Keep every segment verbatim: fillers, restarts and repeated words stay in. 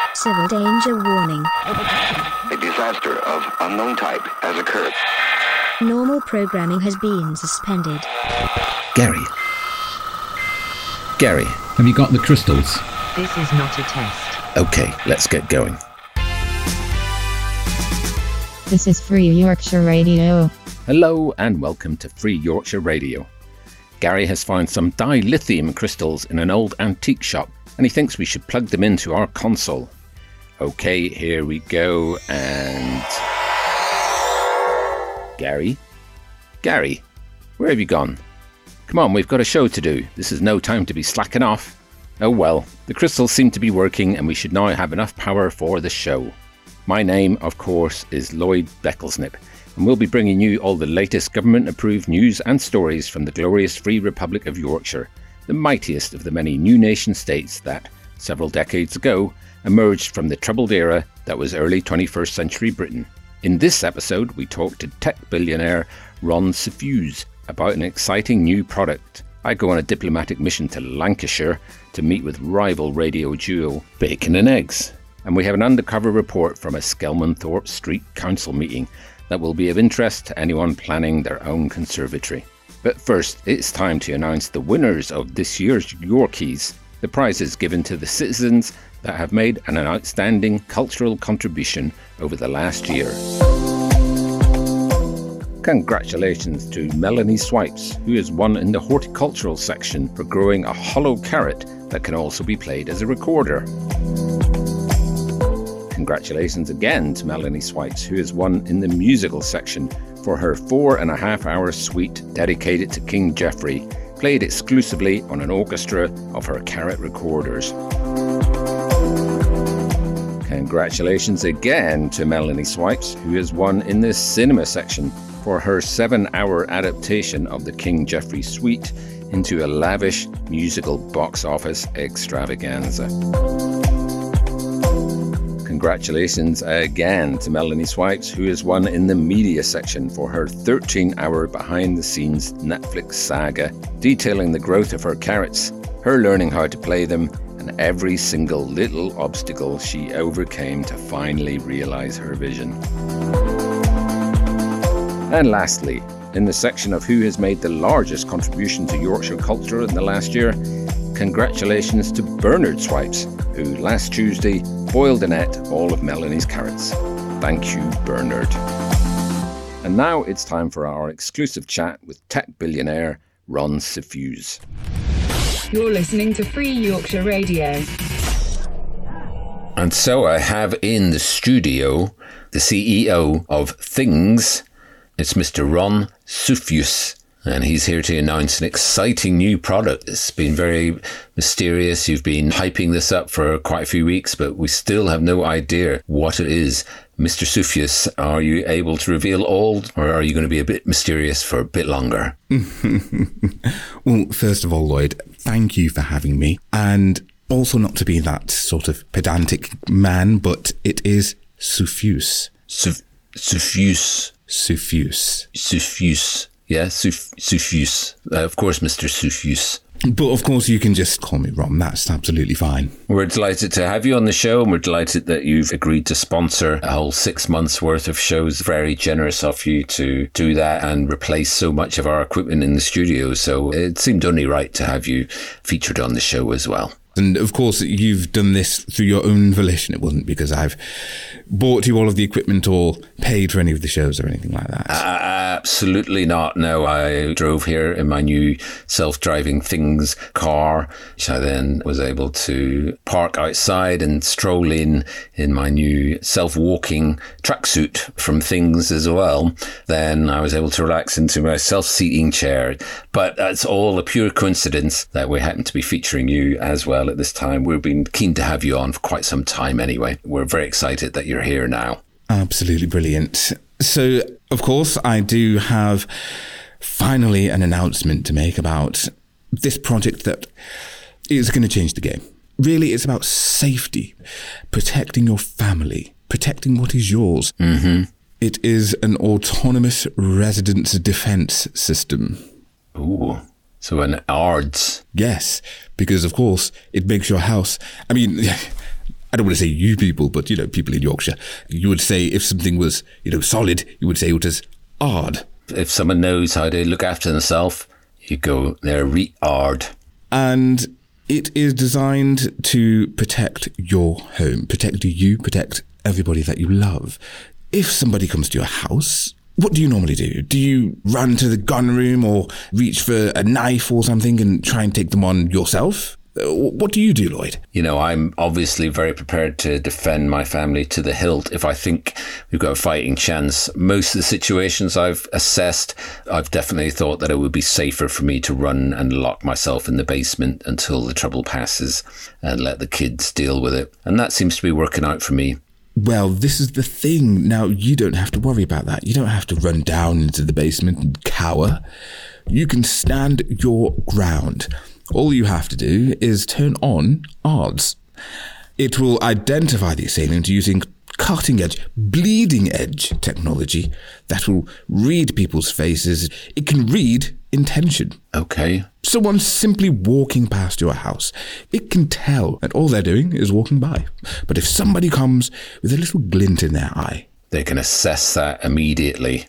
Civil danger warning. A disaster of unknown type has occurred. Normal programming has been suspended. Gary. Gary. Have you got the crystals? This is not a test. Okay, let's get going. This is Free Yorkshire Radio. Hello and welcome to Free Yorkshire Radio. Gary has found some dilithium crystals in an old antique shop and he thinks we should plug them into our console. Okay, here we go and... Gary? Gary, where have you gone? Come on, we've got a show to do. This is no time to be slacking off. Oh well, the crystals seem to be working and we should now have enough power for the show. My name, of course, is Lloyd Becklesnip, and we'll be bringing you all the latest government-approved news and stories from the glorious Free Republic of Yorkshire, the mightiest of the many new nation-states that, several decades ago, emerged from the troubled era that was early twenty-first century Britain. In this episode, we talk to tech billionaire Ron Suffuse about an exciting new product. I go on a diplomatic mission to Lancashire to meet with rival radio duo Bacon and Eggs. And we have an undercover report from a Skelmanthorpe Street Council meeting that will be of interest to anyone planning their own conservatory. But first, it's time to announce the winners of this year's Yorkies, the prizes given to the citizens that have made an outstanding cultural contribution over the last year. Congratulations to Melanie Swipes, who has won in the horticultural section for growing a hollow carrot that can also be played as a recorder. Congratulations again to Melanie Swipes, who has won in the musical section for her four and a half hour suite dedicated to King Geoffrey, played exclusively on an orchestra of her carrot recorders. Congratulations again to Melanie Swipes, who has won in the cinema section for her seven hour adaptation of the King Geoffrey suite into a lavish musical box office extravaganza. Congratulations again to Melanie Swipes, who has won in the media section for her thirteen hour behind-the-scenes Netflix saga, detailing the growth of her carrots, her learning how to play them, and every single little obstacle she overcame to finally realise her vision. And lastly, in the section of who has made the largest contribution to Yorkshire culture in the last year, congratulations to Bernard Swipes, who last Tuesday boiled and ate all of Melanie's carrots. Thank you, Bernard. And now it's time for our exclusive chat with tech billionaire Ron Suffuse. You're listening to Free Yorkshire Radio. And so I have in the studio the C E O of Things. It's Mister Ron Suffuse. And he's here to announce an exciting new product. It's been very mysterious. You've been hyping this up for quite a few weeks, but we still have no idea what it is. Mister Suffuse, are you able to reveal all, or are you going to be a bit mysterious for a bit longer? Well, first of all, Lloyd, thank you for having me. And also not to be that sort of pedantic man, but it is Suffuse. Suff- Suffuse. Suffuse. Suffuse. Yeah, Suff- Suffuse. Uh, of course, Mister Suffuse. But of course, you can just call me Ron. That's absolutely fine. We're delighted to have you on the show, and we're delighted that you've agreed to sponsor a whole six months worth of shows. Very generous of you to do that and replace so much of our equipment in the studio. So it seemed only right to have you featured on the show as well. And of course, you've done this through your own volition. It wasn't because I've bought you all of the equipment or paid for any of the shows or anything like that. Uh, absolutely not. No, I drove here in my new self-driving Things car, which I then was able to park outside and stroll in in my new self-walking tracksuit from Things as well. Then I was able to relax into my self-seating chair. But that's all a pure coincidence that we happen to be featuring you as well at this time. We've been keen to have you on for quite some time anyway. We're very excited that you're here now. Absolutely brilliant. So, of course, I do have finally an announcement to make about this project that is going to change the game. Really, it's about safety, protecting your family, protecting what is yours. Mm-hmm. It is an autonomous residence defense system. Ooh. So an A R D S. Yes, because of course it makes your house, I mean, I don't want to say you people, but, you know, people in Yorkshire, you would say if something was, you know, solid, you would say it was hard. If someone knows how to look after themselves, you go, they're re-hard. And it is designed to protect your home, protect you, protect everybody that you love. If somebody comes to your house, what do you normally do? Do you run to the gun room or reach for a knife or something and try and take them on yourself? What do you do, Lloyd? You know, I'm obviously very prepared to defend my family to the hilt if I think we've got a fighting chance. Most of the situations I've assessed, I've definitely thought that it would be safer for me to run and lock myself in the basement until the trouble passes and let the kids deal with it. And that seems to be working out for me. Well, this is the thing. Now, you don't have to worry about that. You don't have to run down into the basement and cower. You can stand your ground. All you have to do is turn on A R D S. It will identify the assailant using cutting-edge, bleeding-edge technology that will read people's faces. It can read intention. Okay. Someone simply walking past your house, it can tell that all they're doing is walking by. But if somebody comes with a little glint in their eye, they can assess that immediately.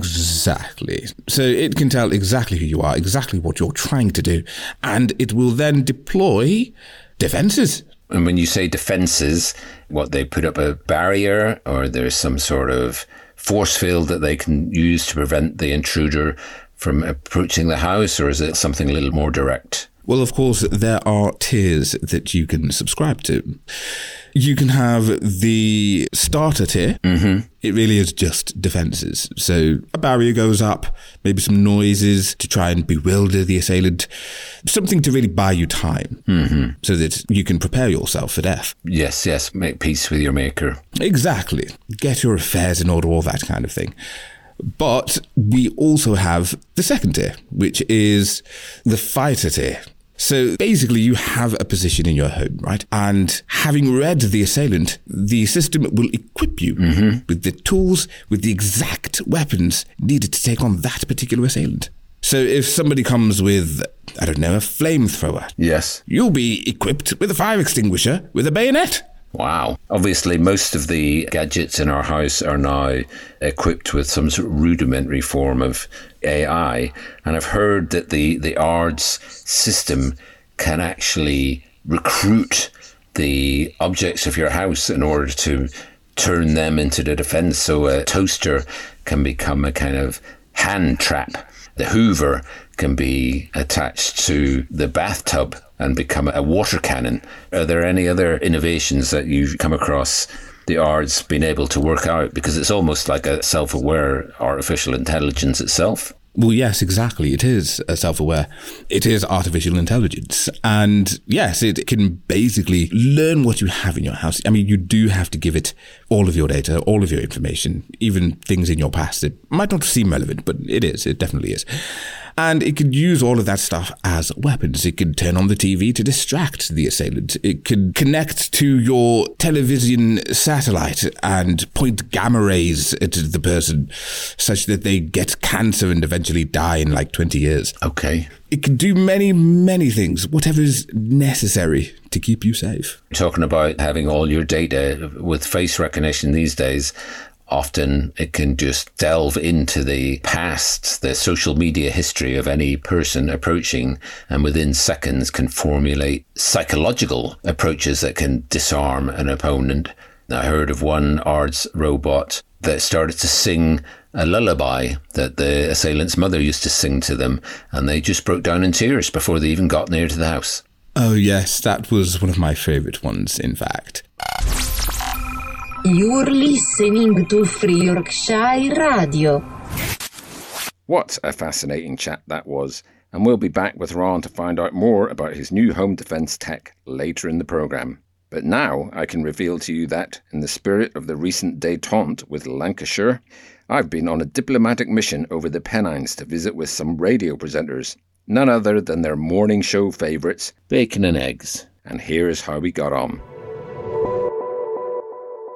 Exactly. So it can tell exactly who you are, exactly what you're trying to do, and it will then deploy defences. And when you say defences, what, they put up a barrier or there's some sort of force field that they can use to prevent the intruder from approaching the house, or is it something a little more direct? Well, of course, there are tiers that you can subscribe to. You can have the starter tier. Mm-hmm. It really is just defences. So a barrier goes up, maybe some noises to try and bewilder the assailant, something to really buy you time, mm-hmm. so that you can prepare yourself for death. Yes, yes, make peace with your maker. Exactly. Get your affairs in order, all that kind of thing. But we also have the second tier, which is the fighter tier. So basically you have a position in your home, right? And having read the assailant, the system will equip you mm-hmm. with the tools, with the exact weapons needed to take on that particular assailant. So if somebody comes with, I don't know, a flamethrower, yes, you'll be equipped with a fire extinguisher with a bayonet. Wow. Obviously, most of the gadgets in our house are now equipped with some sort of rudimentary form of A I. And I've heard that the, the A R D S system can actually recruit the objects of your house in order to turn them into the defense. So a toaster can become a kind of hand trap. The Hoover can be attached to the bathtub and become a water cannon. Are there any other innovations that you've come across the A R D S being able to work out? Because it's almost like a self-aware artificial intelligence itself. Well, yes, exactly. It is a self-aware. It is artificial intelligence. And yes, it can basically learn what you have in your house. I mean, you do have to give it all of your data, all of your information, even things in your past. It might not seem relevant, but it is. It definitely is. And it could use all of that stuff as weapons. It could turn on the T V to distract the assailant. It could connect to your television satellite and point gamma rays at the person such that they get cancer and eventually die in like twenty years. Okay. It can do many, many things, whatever is necessary to keep you safe. Talking about having all your data with face recognition these days, often it can just delve into the past, the social media history of any person approaching, and within seconds can formulate psychological approaches that can disarm an opponent. I heard of one A R D S robot that started to sing a lullaby that the assailant's mother used to sing to them, and they just broke down in tears before they even got near to the house. Oh yes, that was one of my favourite ones, in fact. You're listening to Free Yorkshire Radio. What a fascinating chat that was. And we'll be back with Ron to find out more about his new home defence tech later in the programme. But now I can reveal to you that, in the spirit of the recent détente with Lancashire, I've been on a diplomatic mission over the Pennines to visit with some radio presenters, none other than their morning show favourites, Bacon and Eggs. And here is how we got on.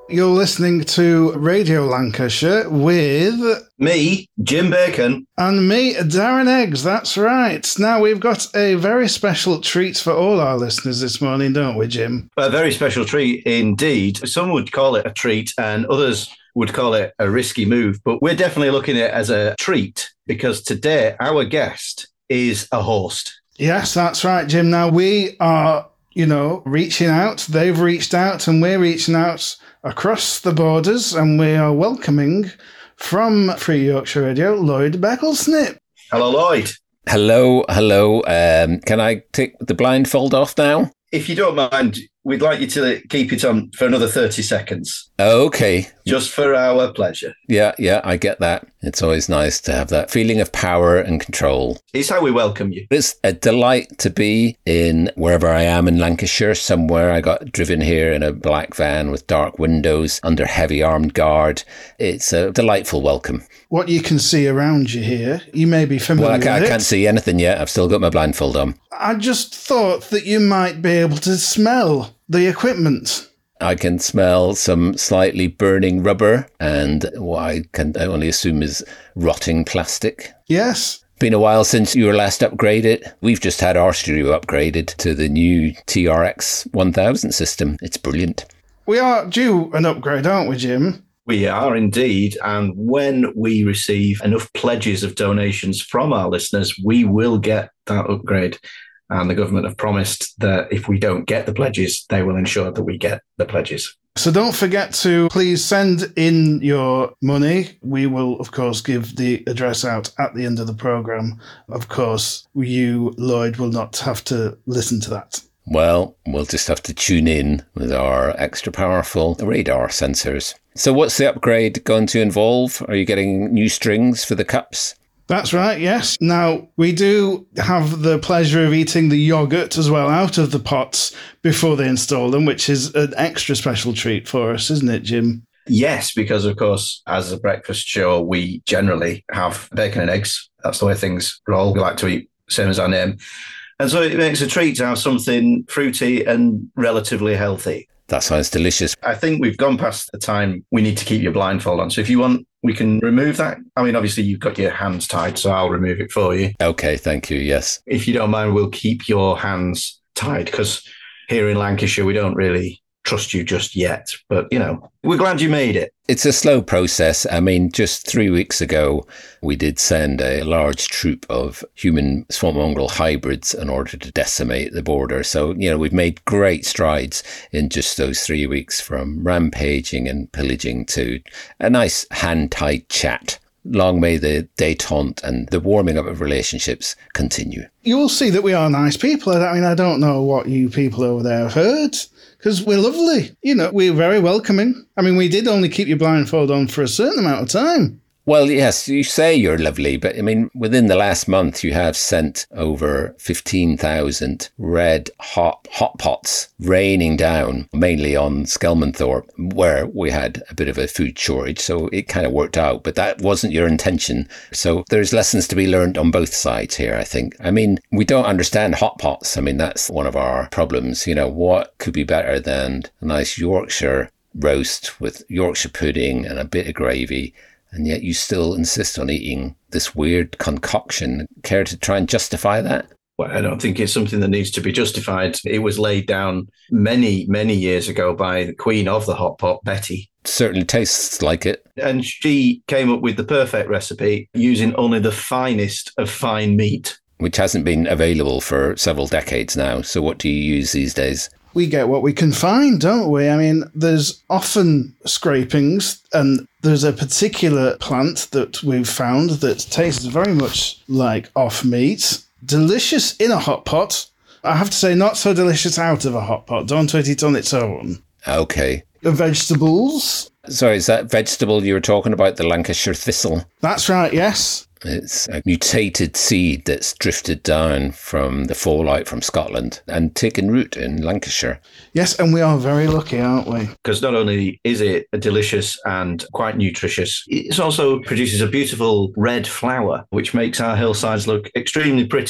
You're listening to Radio Lancashire with me, Jim Bacon. And me, Darren Eggs. That's right. Now, we've got a very special treat for all our listeners this morning, don't we, Jim? A very special treat indeed. Some would call it a treat and others would call it a risky move, but we're definitely looking at it as a treat because today our guest is a host. Yes, that's right, Jim. Now, we are, you know, reaching out. They've reached out and we're reaching out across the borders, and we are welcoming from Free Yorkshire Radio, Lloyd Becklesnip. Hello, Lloyd. Hello, hello. Um, can I take the blindfold off now? If you don't mind, we'd like you to keep it on for another thirty seconds. Okay. Just for our pleasure. Yeah, yeah, I get that. It's always nice to have that feeling of power and control. It's how we welcome you. It's a delight to be in wherever I am in Lancashire, somewhere. I got driven here in a black van with dark windows under heavy armed guard. It's a delightful welcome. What you can see around you here, you may be familiar well, I, can't, with I can't it. see anything yet. I've still got my blindfold on. I just thought that you might be able to smell the equipment. I can smell some slightly burning rubber and what I can only assume is rotting plastic. Yes. Been a while since you were last upgraded. We've just had our studio upgraded to the new T R X one thousand system. It's brilliant. We are due an upgrade, aren't we, Jim? We are indeed. And when we receive enough pledges of donations from our listeners, we will get that upgrade. And the government have promised that if we don't get the pledges, they will ensure that we get the pledges. So don't forget to please send in your money. We will, of course, give the address out at the end of the programme. Of course, you, Lloyd, will not have to listen to that. Well, we'll just have to tune in with our extra powerful radar sensors. So what's the upgrade going to involve? Are you getting new strings for the cups? That's right, yes. Now, we do have the pleasure of eating the yoghurt as well out of the pots before they install them, which is an extra special treat for us, isn't it, Jim? Yes, because, of course, as a breakfast show, we generally have bacon and eggs. That's the way things roll. We like to eat, same as our name. And so it makes a treat to have something fruity and relatively healthy. That sounds delicious. I think we've gone past the time we need to keep your blindfold on. So if you want, we can remove that. I mean, obviously, you've got your hands tied, so I'll remove it for you. Okay, thank you, yes. If you don't mind, we'll keep your hands tied because here in Lancashire, we don't really trust you just yet. But, you know, we're glad you made it. It's a slow process. I mean, just three weeks ago, we did send a large troop of human swamp mongrel hybrids in order to decimate the border. So, you know, we've made great strides in just those three weeks from rampaging and pillaging to a nice hand-tight chat. Long may the détente and the warming up of relationships continue. You will see that we are nice people. I mean, I don't know what you people over there have heard, because we're lovely. You know, we're very welcoming. I mean, we did only keep your blindfold on for a certain amount of time. Well, yes, you say you're lovely, but I mean, within the last month, you have sent over fifteen thousand red hot hot pots raining down, mainly on Skelmanthorpe, where we had a bit of a food shortage. So it kind of worked out, but that wasn't your intention. So there's lessons to be learned on both sides here, I think. I mean, we don't understand hot pots. I mean, that's one of our problems. You know, what could be better than a nice Yorkshire roast with Yorkshire pudding and a bit of gravy? And yet you still insist on eating this weird concoction. Care to try and justify that? Well, I don't think it's something that needs to be justified. It was laid down many, many years ago by the queen of the hot pot, Betty. Certainly tastes like it. And she came up with the perfect recipe using only the finest of fine meat. Which hasn't been available for several decades now. So what do you use these days? We get what we can find, don't we? I mean, there's often scrapings, and there's a particular plant that we've found that tastes very much like off meat. Delicious in a hot pot. I have to say, not so delicious out of a hot pot. Don't eat it on its own. Okay. The vegetables. Sorry, is that vegetable you were talking about, the Lancashire thistle? That's right, yes. It's a mutated seed that's drifted down from the fallout from Scotland and taken root in Lancashire. Yes, and we are very lucky, aren't we? Because not only is it delicious and quite nutritious, it also produces a beautiful red flower, which makes our hillsides look extremely pretty.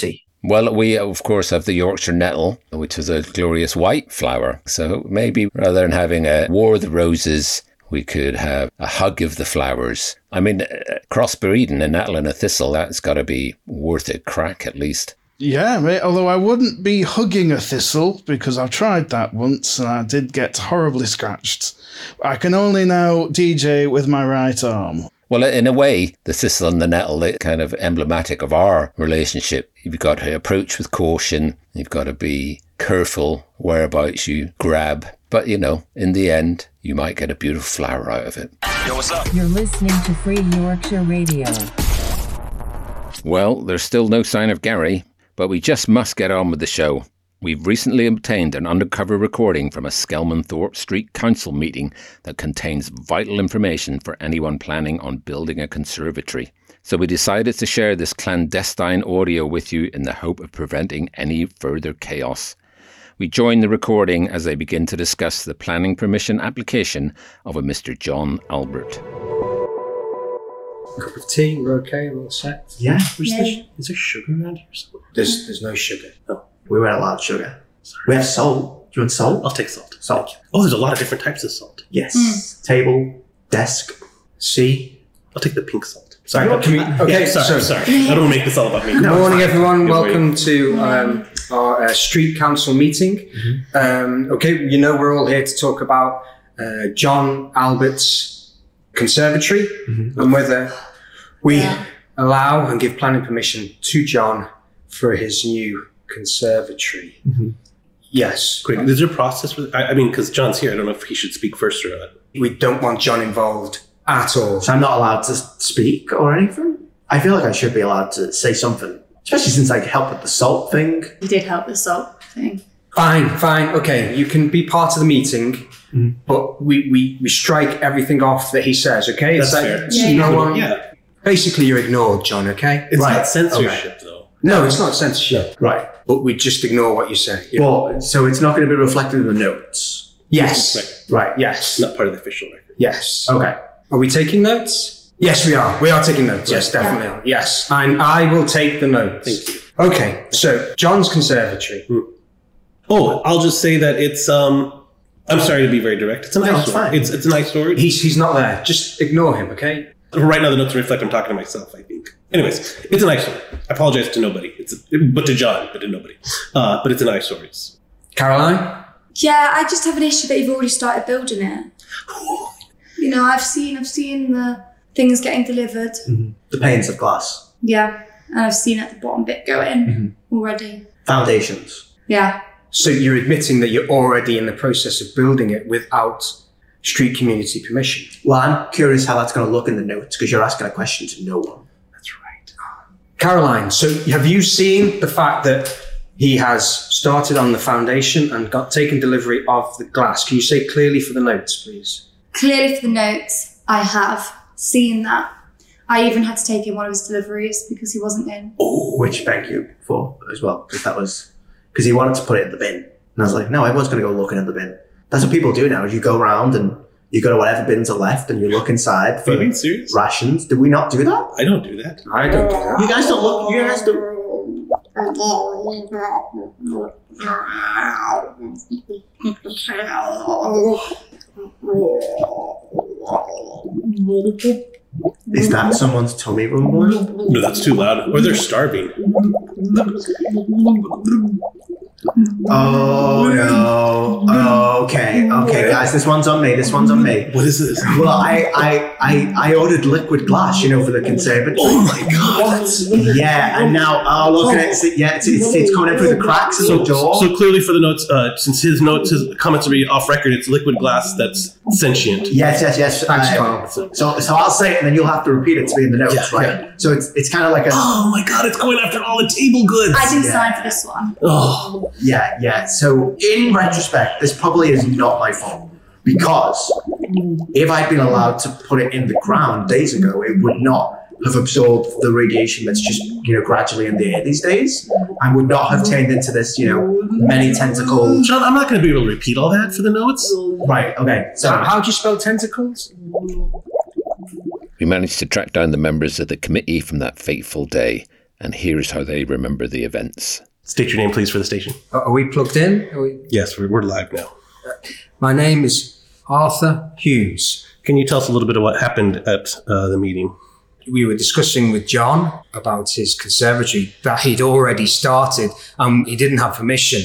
Well, we, of course, have the Yorkshire nettle, which is a glorious white flower. So maybe rather than having a War of the Roses, we could have a hug of the flowers. I mean, crossbreeding a nettle and a thistle, that's got to be worth a crack at least. Yeah, mate, although I wouldn't be hugging a thistle because I've tried that once and I did get horribly scratched. I can only now D J with my right arm. Well, in a way, the thistle and the nettle are kind of emblematic of our relationship. You've got to approach with caution. You've got to be careful whereabouts you grab. But, you know, in the end, you might get a beautiful flower out of it. Yo, what's up? You're listening to Free Yorkshire Radio. Well, there's still no sign of Gary, but we just must get on with the show. We've recently obtained an undercover recording from a Skelmanthorpe Street Council meeting that contains vital information for anyone planning on building a conservatory. So we decided to share this clandestine audio with you in the hope of preventing any further chaos. We join the recording as they begin to discuss the planning permission application of a Mister John Albert. Cup of tea, we're okay, we're all set. Yeah. Where's yeah. The, is there sugar around here? There's, there's no sugar. No. We weren't allowed sugar. Sorry. We have salt. Do you want salt? I'll take salt. Salt. Oh, there's a lot of different types of salt. Yes. Mm. Table, desk, C. I'll take the pink salt. Sorry. Can we, okay, yeah, sorry, so, sorry. I don't want to make this all about me. Good no, morning, everyone. Good Welcome to um, our uh, street council meeting. Mm-hmm. Um, okay, you know we're all here to talk about uh, John Albert's conservatory mm-hmm. and whether we yeah. allow and give planning permission to John for his new conservatory. Mm-hmm. Yes. Great. Is there a process with, I, I mean, because John's here, I don't know if he should speak first or not. We don't want John involved at all. So I'm not allowed to speak or anything? I feel like I should be allowed to say something, especially since I helped with the salt thing. You did help with the salt thing. Fine, fine. Okay, you can be part of the meeting, mm-hmm. but we, we, we strike everything off that he says, okay? That's it's fair. Like, yeah, no yeah. one, yeah. Basically, you're ignored, John, okay? It's right. not censorship, okay. though. No, it's not censorship. Right. But we just ignore what you say. Yeah. Well, so it's not going to be reflected in the notes? Yes. Right. right, yes. Not part of the official record. Yes. Okay. Are we taking notes? Yes, we are. We are taking notes. Yes, definitely. Yeah. Yes. And I will take the notes. Thank you. Okay. So, John's conservatory. Hmm. Oh, I'll just say that it's, um, I'm sorry to be very direct. It's a nice no, it's story. Fine. It's, it's a nice story. He's, he's not there. Just ignore him, okay? Right now, the notes reflect I'm talking to myself, I think. Anyways, it's a nice story. I apologize to nobody. It's a, but to John, but to nobody. Uh, but it's a nice story. Caroline? Yeah, I just have an issue that you've already started building it. You know, I've seen I've seen the things getting delivered. Mm-hmm. The panes of glass. Yeah, and I've seen at the bottom bit go in mm-hmm. already. Foundations. Yeah. So you're admitting that you're already in the process of building it without street community permission? Well, I'm curious how that's going to look in the notes because you're asking a question to no one. That's right. Caroline, so have you seen the fact that he has started on the foundation and got taken delivery of the glass? Can you say clearly for the notes, please? Clearly for the notes, I have seen that. I even had to take in one of his deliveries because he wasn't in. Oh, which thank you for as well, because that was because he wanted to put it in the bin, and I was like, no, everyone's going to go looking in the bin. That's what people do now. Is you go around and you go to whatever bins are left and you look inside for are you being serious? Rations. Did we not do that? I don't do that. I don't do that. You guys don't look. You guys don't. Is that someone's tummy rumbling? No, that's too loud. Or they're starving. Oh no. Oh, okay. Okay, guys, this one's on me. This one's on me. What is this? Well, I I, I, I ordered liquid glass, you know, for the conservatory. Oh my god. That's... Yeah, and now oh look at it. Yeah, it's, it's, it's coming in through the cracks of so, the door. So clearly for the notes, uh, since his notes, his comments are being off record, it's liquid glass that's sentient. Yes, yes, yes. Thanks, uh, Carl. So so I'll say it and then you'll have to repeat it to me in the notes, yeah, right? Yeah. So it's it's kind of like a oh my god, it's going after all the table goods. I didn't yeah. sign for this one. Oh yeah, yeah. So in retrospect, this probably is not my fault because if I'd been allowed to put it in the ground days ago, it would not have absorbed the radiation that's just, you know, gradually in the air these days and would not have turned into this, you know, many tentacle. John, I'm not going to be able to repeat all that for the notes. Right, okay. So how, how do you spell tentacles? We managed to track down the members of the committee from that fateful day, and here's how they remember the events. State your name, please, for the station. Are we plugged in? Are we... Yes, we're, we're live now. My name is Arthur Hughes. Can you tell us a little bit of what happened at uh, the meeting? We were discussing with John about his conservatory that he'd already started and he didn't have permission.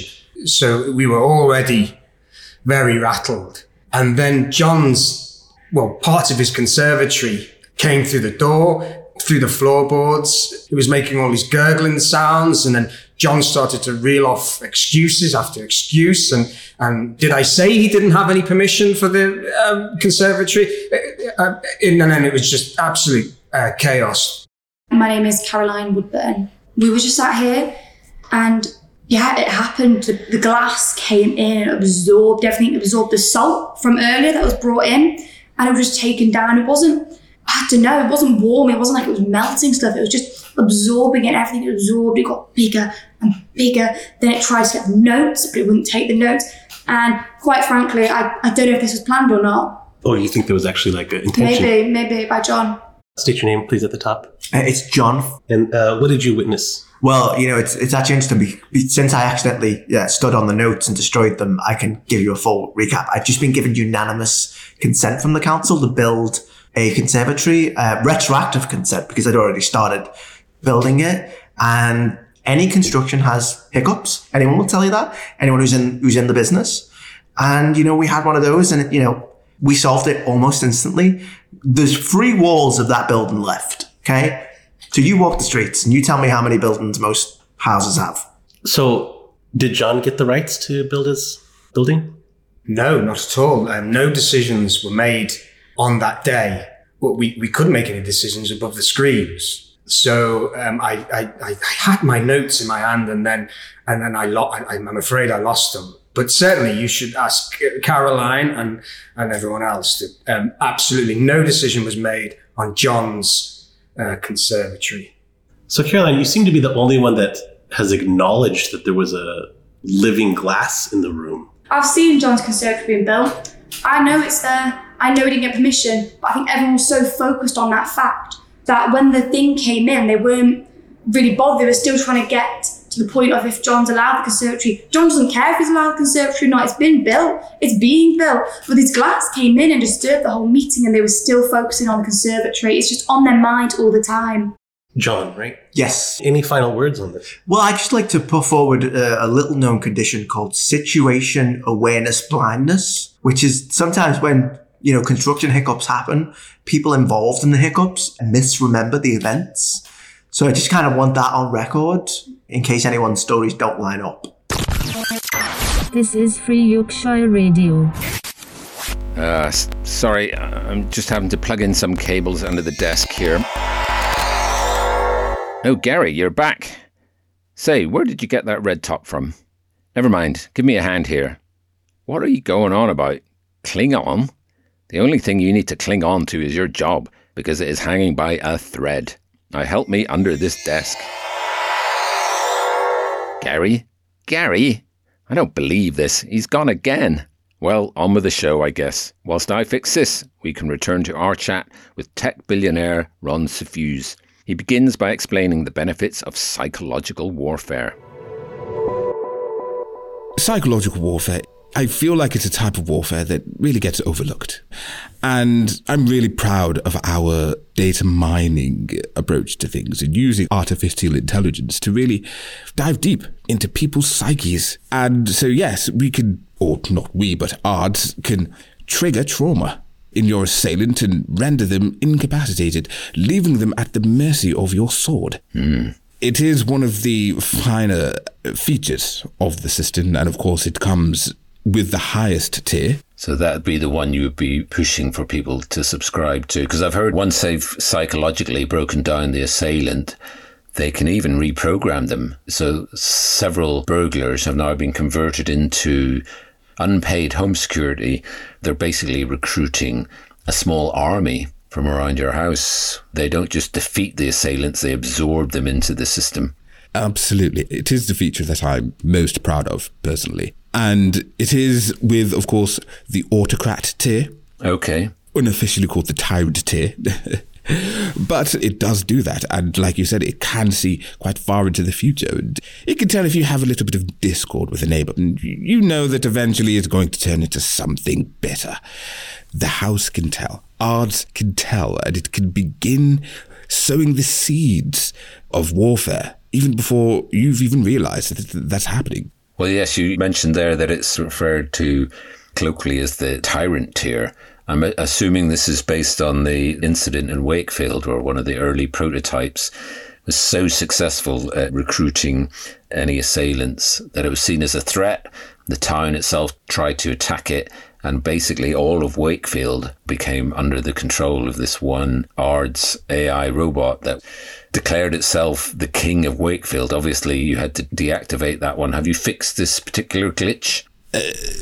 So we were already very rattled. And then John's, well, part of his conservatory came through the door, through the floorboards. He was making all these gurgling sounds, and then John started to reel off excuses after excuse. And, and did I say he didn't have any permission for the um, conservatory? Uh, and then it was just absolute uh, chaos. My name is Caroline Woodburn. We were just sat here, and yeah, it happened. The, the glass came in and absorbed everything. It absorbed the salt from earlier that was brought in, and it was just taken down. It wasn't, I don't know, it wasn't warm. It wasn't like it was melting stuff. It was just absorbing it. Everything it absorbed, it got bigger and bigger. Then it tried to get the notes, but it wouldn't take the notes. And quite frankly, I, I don't know if this was planned or not. Oh, you think there was actually like an intention? Maybe, maybe by John. State your name, please, at the top. Uh, it's John. And uh, what did you witness? Well, you know, it's it's actually interesting. Be, since I accidentally yeah, stood on the notes and destroyed them, I can give you a full recap. I've just been given unanimous consent from the council to build a conservatory, uh, retroactive consent, because I'd already started building it. And any construction has hiccups. Anyone will tell you that. Anyone who's in who's in the business. And, you know, we had one of those, and, you know, we solved it almost instantly. There's three walls of that building left, okay? So you walk the streets and you tell me how many buildings most houses have. So did John get the rights to build his building? No, not at all. Um, no decisions were made on that day. Well, we, we couldn't make any decisions above the screams. So um, I, I, I had my notes in my hand, and then and then I lo- I, I'm afraid I lost them. But certainly you should ask Caroline and, and everyone else. That, um, absolutely no decision was made on John's Uh, conservatory. So, Caroline, you seem to be the only one that has acknowledged that there was a living glass in the room. I've seen John's conservatory being built. I know it's there. I know he didn't get permission, but I think everyone was so focused on that fact that when the thing came in, they weren't really bothered. They were still trying to get to the point of if John's allowed the conservatory. John doesn't care if he's allowed the conservatory or not. It's been built. It's being built. But this glass came in and disturbed the whole meeting, and they were still focusing on the conservatory. It's just on their mind all the time. John, right? Yes. Any final words on this? Well, I'd just like to put forward a, a little-known condition called situation awareness blindness, which is sometimes when, you know, construction hiccups happen, people involved in the hiccups misremember the events. So I just kind of want that on record in case anyone's stories don't line up. This is Free Yorkshire Radio. Uh, s- sorry, I'm just having to plug in some cables under the desk here. Oh, Gary, you're back. Say, where did you get that red top from? Never mind, give me a hand here. What are you going on about? Cling on? The only thing you need to cling on to is your job, because it is hanging by a thread. Now help me under this desk. Gary? Gary? I don't believe this. He's gone again. Well, on with the show, I guess. Whilst I fix this, we can return to our chat with tech billionaire Ron Suffuse. He begins by explaining the benefits of psychological warfare. Psychological warfare, I feel like it's a type of warfare that really gets overlooked. And I'm really proud of our data mining approach to things and using artificial intelligence to really dive deep into people's psyches. And so, yes, we can, or not we, but odds can trigger trauma in your assailant and render them incapacitated, leaving them at the mercy of your sword. Hmm. It is one of the finer features of the system, and of course it comes with the highest tier. So that'd be the one you would be pushing for people to subscribe to. Because I've heard once they've psychologically broken down the assailant, they can even reprogram them. So several burglars have now been converted into unpaid home security. They're basically recruiting a small army from around your house. They don't just defeat the assailants, they absorb them into the system. Absolutely. It is the feature that I'm most proud of, personally. And it is with, of course, the autocrat tier. Okay. Unofficially called the tyrant tier. But it does do that. And like you said, it can see quite far into the future. And it can tell if you have a little bit of discord with a neighbor. And you know that eventually it's going to turn into something better. The house can tell. Ards can tell. And it can begin sowing the seeds of warfare even before you've even realized that that's happening. Well, yes, you mentioned there that it's referred to colloquially as the tyrant tier. I'm assuming this is based on the incident in Wakefield, where one of the early prototypes was so successful at recruiting any assailants that it was seen as a threat. The town itself tried to attack it, and basically all of Wakefield became under the control of this one Ards A I robot that declared itself the king of Wakefield. Obviously, you had to deactivate that one. Have you fixed this particular glitch? Uh,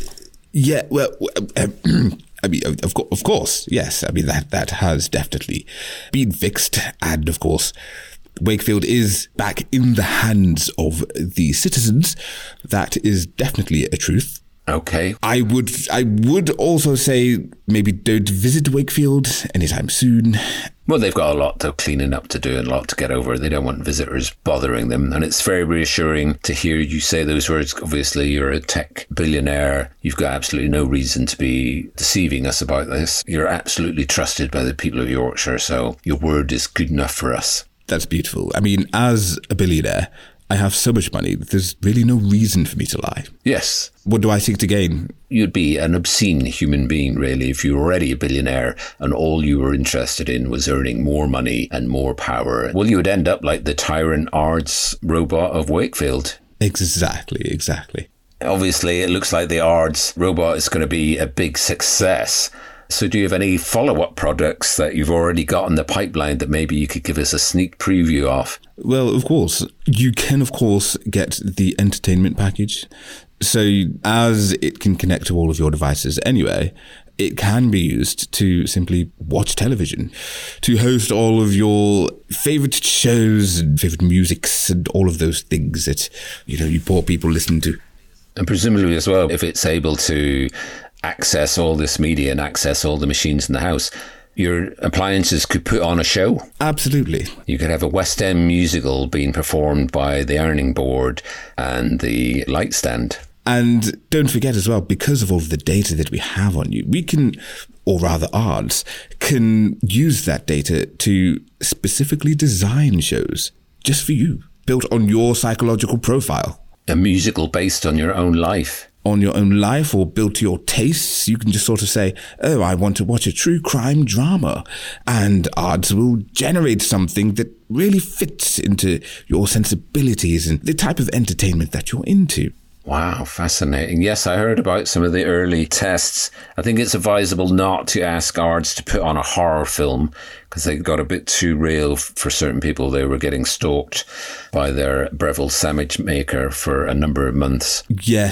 yeah, well... Uh, I mean, of, co- of course, yes. I mean, that, that has definitely been fixed. And of course, Wakefield is back in the hands of the citizens. That is definitely a truth. Okay. I would, I would also say maybe don't visit Wakefield anytime soon. Well, they've got a lot of cleaning up to do and a lot to get over. They don't want visitors bothering them. And it's very reassuring to hear you say those words. Obviously, you're a tech billionaire. You've got absolutely no reason to be deceiving us about this. You're absolutely trusted by the people of Yorkshire. So your word is good enough for us. That's beautiful. I mean, as a billionaire, I have so much money that there's really no reason for me to lie. Yes. What do I seek to gain? You'd be an obscene human being, really, if you were already a billionaire and all you were interested in was earning more money and more power. Well, you would end up like the tyrant Ards robot of Wakefield. Exactly, exactly. Obviously, it looks like the Ards robot is going to be a big success. So do you have any follow-up products that you've already got in the pipeline that maybe you could give us a sneak preview of? Well, of course. You can, of course, get the entertainment package. So as it can connect to all of your devices anyway, it can be used to simply watch television, to host all of your favorite shows and favorite musics and all of those things that, you know, you poor people listen to. And presumably as well, if it's able to access all this media and access all the machines in the house, your appliances could put on a show. Absolutely. You could have a West End musical being performed by the ironing board and the light stand. And don't forget as well, because of all of the data that we have on you, we can, or rather Ards, can use that data to specifically design shows just for you, built on your psychological profile. A musical based on your own life. On your own life or built to your tastes. You can just sort of say, oh, I want to watch a true crime drama. And Ards will generate something that really fits into your sensibilities and the type of entertainment that you're into. Wow, fascinating. Yes, I heard about some of the early tests. I think it's advisable not to ask Ards to put on a horror film because they got a bit too real for certain people. They were getting stalked by their Breville sandwich maker for a number of months.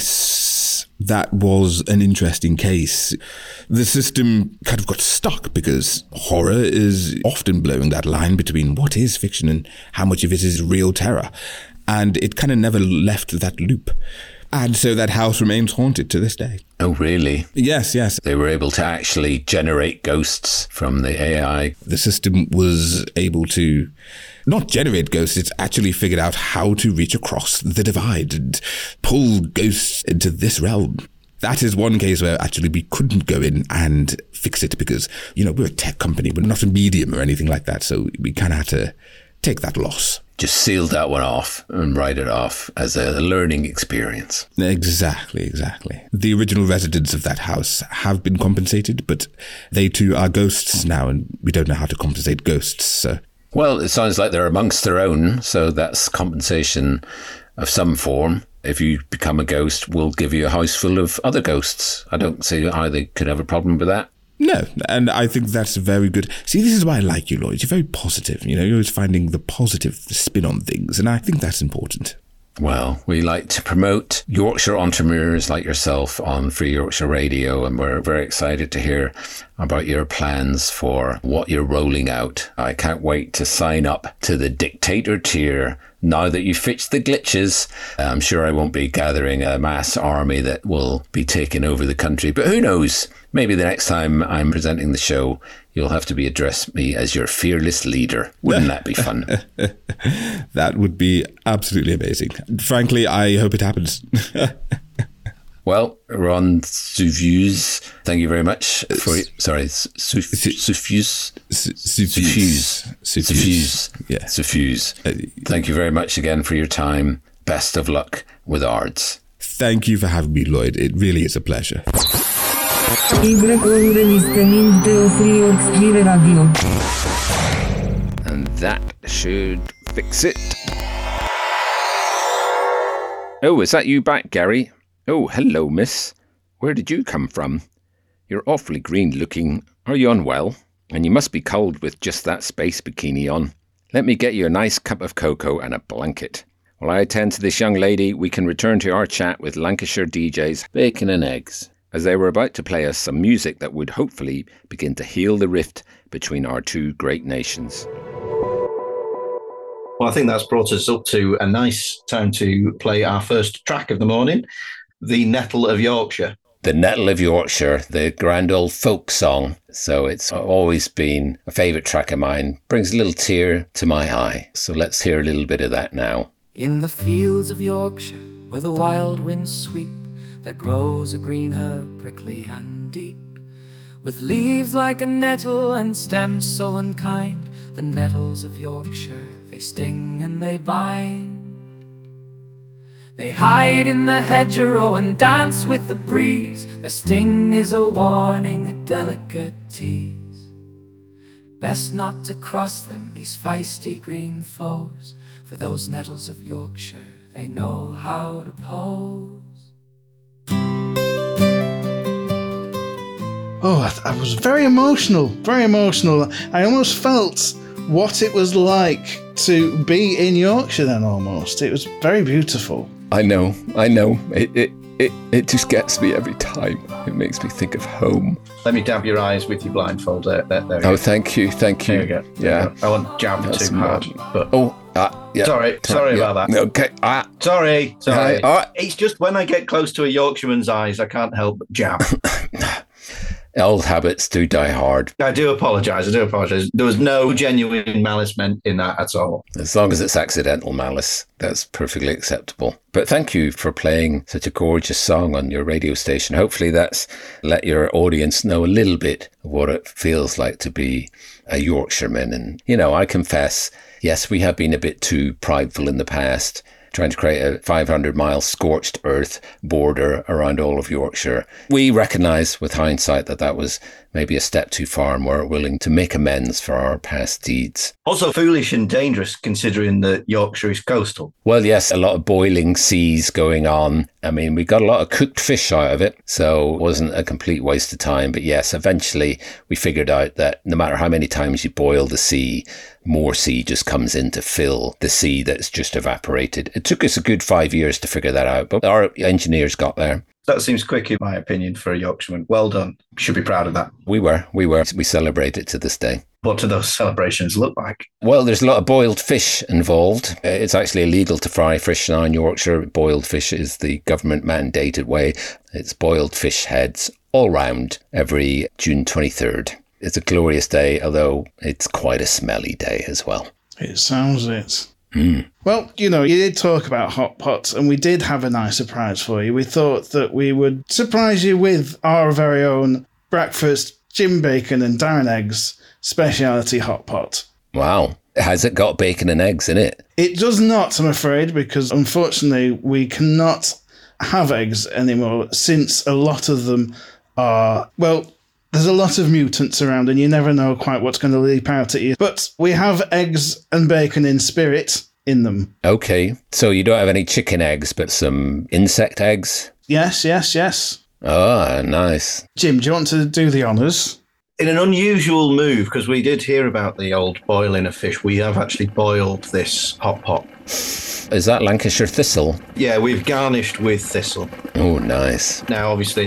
Yes, that was an interesting case. The system kind of got stuck because horror is often blowing that line between what is fiction and how much of it is real terror. And it kind of never left that loop. And so that house remains haunted to this day. Oh, really? Yes, yes. They were able to actually generate ghosts from the A I. The system was able to not generate ghosts, it's actually figured out how to reach across the divide and pull ghosts into this realm. That is one case where actually we couldn't go in and fix it because, you know, we're a tech company, we're not a medium or anything like that. So we kind of had to take that loss. Just sealed that one off and write it off as a learning experience. Exactly, exactly. The original residents of that house have been compensated, but they too are ghosts now, and we don't know how to compensate ghosts, so... Well, it sounds like they're amongst their own, so that's compensation of some form. If you become a ghost, we'll give you a house full of other ghosts. I don't see how they could have a problem with that. No, and I think that's very good. See, this is why I like you, Lloyd. You're very positive. You know, you're always finding the positive spin on things, and I think that's important. Well, we like to promote Yorkshire entrepreneurs like yourself on Free Yorkshire Radio, and we're very excited to hear about your plans for what you're rolling out. I can't wait to sign up to the Dictator tier Now that you've fixed the glitches, I'm sure I won't be gathering a mass army that will be taking over the country. But who knows? Maybe the next time I'm presenting the show, you'll have to be address me as your fearless leader. Wouldn't that be fun? That would be absolutely amazing. Frankly, I hope it happens. Well, Ron Suffuse, thank you very much for sorry, Suffuse, Suffuse, Suffuse, yeah, Suffuse. Thank you very much again for your time. Best of luck with Ards. Thank you for having me, Lloyd. It really is a pleasure. And that should fix it. Oh, is that you back, Gary? Oh, hello, miss. Where did you come from? You're awfully green looking. Are you unwell? And you must be cold with just that space bikini on. Let me get you a nice cup of cocoa and a blanket. While I attend to this young lady, we can return to our chat with Lancashire D Js Bacon and Eggs, as they were about to play us some music that would hopefully begin to heal the rift between our two great nations. Well, I think that's brought us up to a nice time to play our first track of the morning, The Nettle of Yorkshire. The Nettle of Yorkshire, the grand old folk song. So it's always been a favourite track of mine. Brings a little tear to my eye. So let's hear a little bit of that now. In the fields of Yorkshire, where the wild winds sweep, there grows a green herb, prickly and deep, with leaves like a nettle and stems so unkind. The nettles of Yorkshire, they sting and they bind. They hide in the hedgerow and dance with the breeze. Their sting is a warning, a delicate tease. Best not to cross them, these feisty green foes, for those nettles of Yorkshire, they know how to pose. Oh, I, I was very emotional, very emotional. I almost felt what it was like to be in Yorkshire then, almost. It was very beautiful. I know, I know. It, it, it, it just gets me every time. It makes me think of home. Let me dab your eyes with your blindfold. There, there, there oh, go. thank you, thank you. There you go. Yeah. I won't jab That's too hard. But oh, uh, yeah. Sorry, sorry yeah. about that. Okay. Uh, sorry, sorry. Uh, uh, it's just when I get close to a Yorkshireman's eyes, I can't help but jab. Old habits do die hard. I do apologise, I do apologise. There was no genuine malice meant in that at all. As long as it's accidental malice, that's perfectly acceptable. But thank you for playing such a gorgeous song on your radio station. Hopefully that's let your audience know a little bit of what it feels like to be a Yorkshireman. And, you know, I confess, yes, we have been a bit too prideful in the past, trying to create a five hundred mile scorched earth border around all of Yorkshire. We recognise with hindsight that that was maybe a step too far and we're willing to make amends for our past deeds. Also foolish and dangerous considering that Yorkshire is coastal. Well, yes, a lot of boiling seas going on. I mean, we got a lot of cooked fish out of it, so it wasn't a complete waste of time. But yes, eventually we figured out that no matter how many times you boil the sea, more sea just comes in to fill the sea that's just evaporated. It took us a good five years to figure that out, but our engineers got there. That seems quick, in my opinion, for a Yorkshireman. Well done. Should be proud of that. We were, we were. We celebrate it to this day. What do those celebrations look like? Well, there's a lot of boiled fish involved. It's actually illegal to fry fish now in Yorkshire. Boiled fish is the government mandated way. It's boiled fish heads all round every June twenty-third. It's a glorious day, although it's quite a smelly day as well. It sounds it. Mm. Well, you know, you did talk about hot pots, and we did have a nice surprise for you. We thought that we would surprise you with our very own breakfast Jim Bacon and Darren Eggs speciality hot pot. Wow. Has it got bacon and eggs in it? It does not, I'm afraid, because unfortunately we cannot have eggs anymore since a lot of them are, well, there's a lot of mutants around and you never know quite what's going to leap out at you. But we have eggs and bacon in spirit in them. Okay, so you don't have any chicken eggs, but some insect eggs? Yes, yes, yes. Ah, nice. Jim, do you want to do the honours? In an unusual move, because we did hear about the old boiling of fish, we have actually boiled this hot pot. Is that Lancashire thistle? Yeah, we've garnished with thistle. Oh, nice. Now, obviously,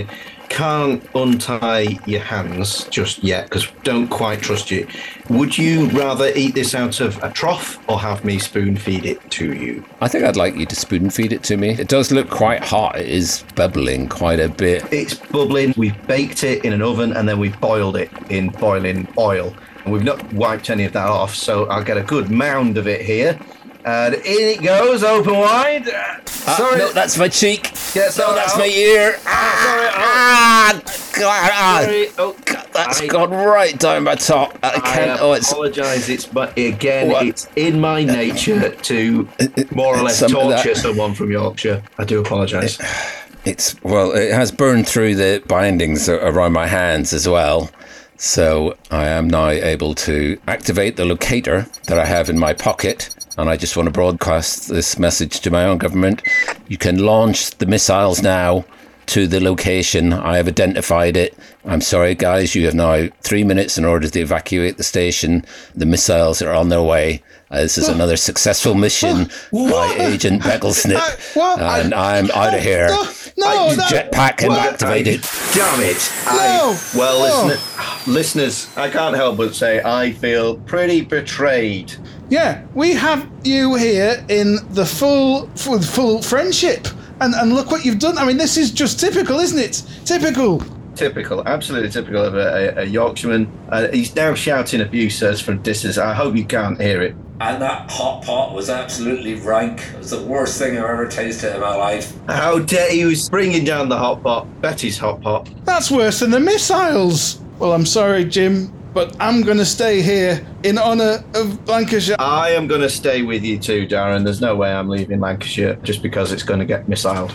can't untie your hands just yet because don't quite trust you. Would you rather eat this out of a trough or have me spoon feed it to you? I think I'd like you to spoon feed it to me. It does look quite hot. It is bubbling quite a bit. It's bubbling. We've baked it in an oven and then we've boiled it in boiling oil. And we've not wiped any of that off, so I'll get a good mound of it here. And in it goes, open wide. Uh, uh, sorry. No, that's my cheek. Yes, no, oh, that's oh. my ear. Ah, ah, God, ah, sorry. Oh, God, that's I, gone right down my top. I can't. I Oh, it's. apologise. It's but again, What? it's in my nature to more or less Some of torture that- someone from Yorkshire. I do apologise. It's well, it has burned through the bindings a- around my hands as well. So I am now able to activate the locator that I have in my pocket. And I just want to broadcast this message to my own government. You can launch the missiles now to the location. I have identified it. I'm sorry, guys. You have now three minutes in order to evacuate the station. The missiles are on their way. Uh, this is another successful mission by Agent Becklesnip. And I'm out of here. No, no, Jetpack and activated. Damn it. No, I, well, no. listen, listeners, I can't help but say I feel pretty betrayed. Yeah, we have you here in the full full, full friendship. And and look what you've done. I mean, this is just typical, isn't it? Typical. Typical, absolutely typical of a, a, a Yorkshireman. Uh, he's now shouting abusers from distance. I hope you can't hear it. And that hot pot was absolutely rank. It was the worst thing I've ever tasted in my life. How dare he was bringing down the hot pot, Betty's hot pot. That's worse than the missiles. Well, I'm sorry, Jim, but I'm going to stay here in honour of Lancashire. I am going to stay with you too, Darren. There's no way I'm leaving Lancashire just because it's going to get missiled.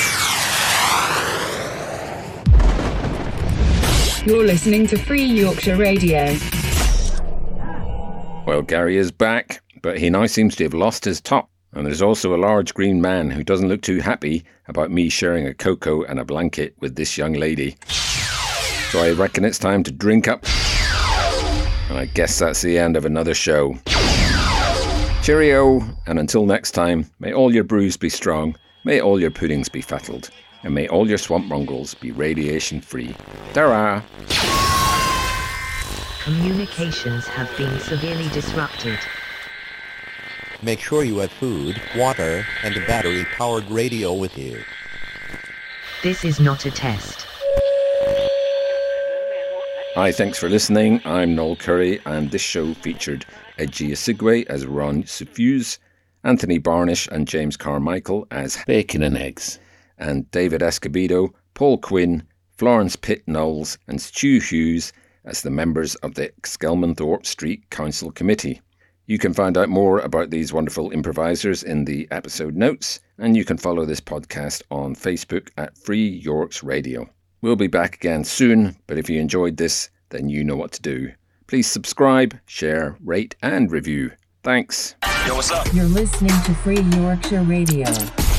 You're listening to Free Yorkshire Radio. Well, Gary is back, but he now seems to have lost his top. And there's also a large green man who doesn't look too happy about me sharing a cocoa and a blanket with this young lady. So I reckon it's time to drink up. And I guess that's the end of another show. Cheerio, and until next time, may all your brews be strong, may all your puddings be fettled, and may all your swamp mongrels be radiation-free. Ta-ra! Communications have been severely disrupted. Make sure you have food, water, and a battery-powered radio with you. This is not a test. Hi, thanks for listening. I'm Noel Curry, and this show featured Edgy Osigwe as Ron Suffuse, Anthony Barnish and James Carmichael as Bacon and Eggs, and David Escobedo, Paul Quinn, Florence Pitt Knowles, and Stu Hughes as the members of the Skelmanthorpe Street Council Committee. You can find out more about these wonderful improvisers in the episode notes, and you can follow this podcast on Facebook at Free Yorks Radio. We'll be back again soon, but if you enjoyed this, then you know what to do. Please subscribe, share, rate, and review. Thanks. Yo, what's up? You're listening to Free Yorkshire Radio.